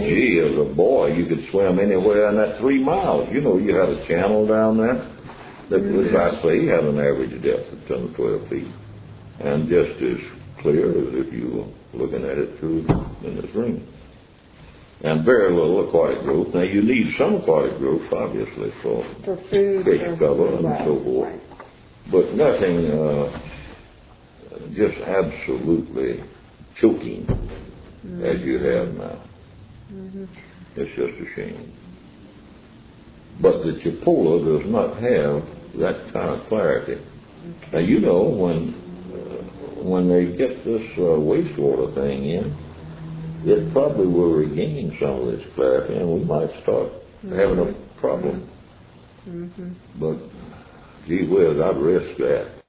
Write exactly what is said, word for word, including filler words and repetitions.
gee, as a boy, you could swim anywhere in that three miles. You know, you had a channel down there that, mm-hmm. as I say, had an average depth of ten or twelve feet. And just as clear as if you were looking at it through in this room. And very little aquatic growth. Now, you need some aquatic growth, obviously, for, for food, fish or, cover and right, so forth. Right. But nothing uh, just absolutely choking mm-hmm. as you have now. Mm-hmm. It's just a shame. But the Chipola does not have that kind of clarity. Okay. Now, you know, when uh, when they get this uh, wastewater thing in, it probably will regain some of this clarity, and we might start mm-hmm. having a problem. Mm-hmm. But, gee whiz, I'd risk that.